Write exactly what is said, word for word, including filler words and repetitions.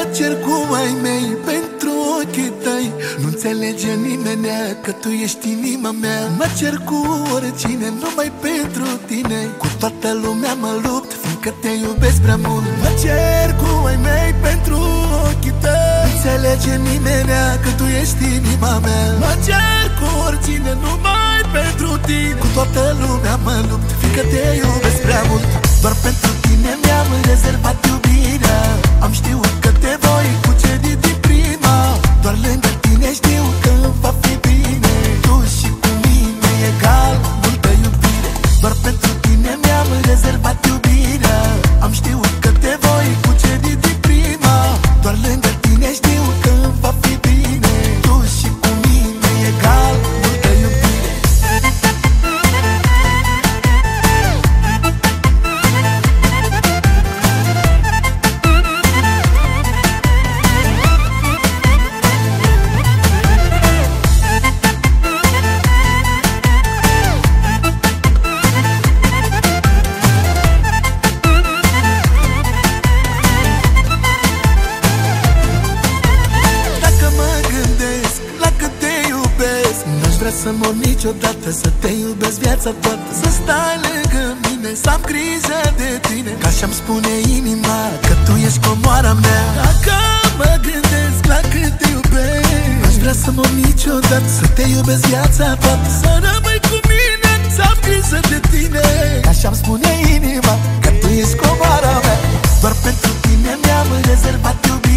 cer cu ai mei pentru ochii tăi. Nu înțelege nimenea că tu ești inima mea. Mă cer cu oricine, numai pentru tine. Cu toată lumea mă lupt, fiindcă te iubesc prea mult. Mă cer cu ai mei pentru ochii tăi. Nu înțelege nimenea că tu ești inima mea. Mă cer cu oricine, numai pentru tine. Cu toată lumea mă lupt, fiindcă te iubesc prea mult. Doar pentru tine mi-am rezervat iubirea. Am știut că te voi cuceri din prima. Doar lângă tine știu că va fi bine. Tu și cu mine egal, multă iubire. Doar pentru tine mi-am rezervat iubirea. Am știut că te voi cuceri din prima. Doar lângă tine știu că va fi bine. Tu și cu mine egal, multă iubire. Să mor niciodată, să te iubesc viața toată. Să stai lângă mine, să am grijă de tine. Ca și-am spune inima că tu ești comoara mea. Dacă mă gândesc la cât te iubesc, aș vrea să mor niciodată, să te iubesc viața toată. Să rămâi cu mine, să am grijă de tine. Ca și-am spune inima că tu ești comoara mea. Doar pentru tine mi-am rezervat iubire.